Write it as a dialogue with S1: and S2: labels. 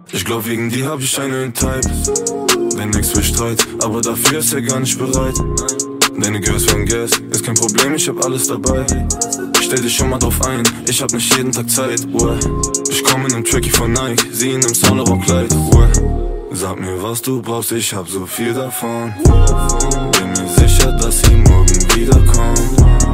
S1: Ich glaub, wegen dir hab ich einen Type. Dein Ex will Streit, aber dafür ist er gar nicht bereit. Deine Girls wollen Gas, ist kein Problem, ich hab alles dabei. Stell dich schon mal drauf ein, ich hab nicht jeden Tag Zeit. Ich komm in nem Trackie von Nike, sie in nem Sauna-Rock-Kleid. Sag mir, was du brauchst, ich hab so viel davon. Bin mir sicher, dass sie morgen wiederkommt.